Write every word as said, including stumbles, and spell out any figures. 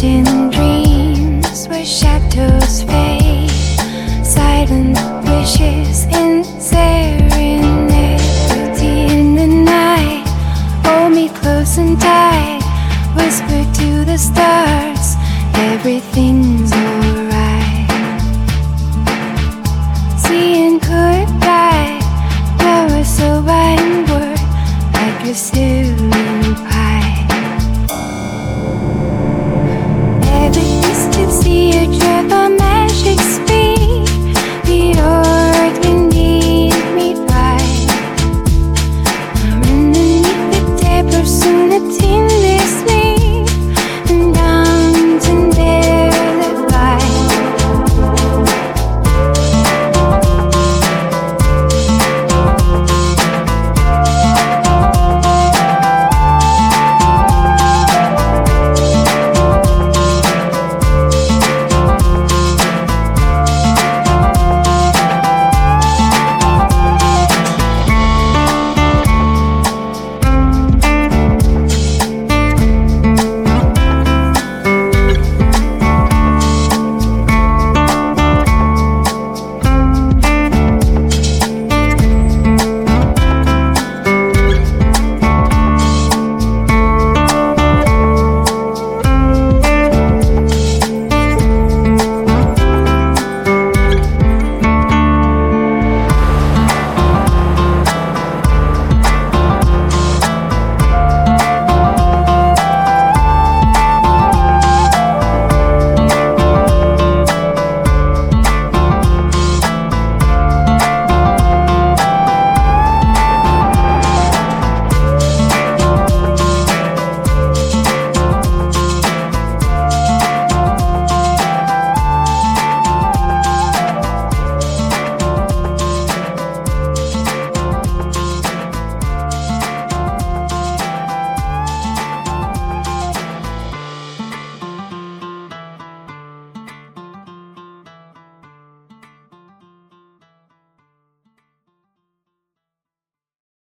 lost in dreams where shadows fade, silent wishes in serenity in the night. Hold me close and tight, whisper to the stars, everything's alright. Seeing goodbye, flowers so white and word like a ceiling.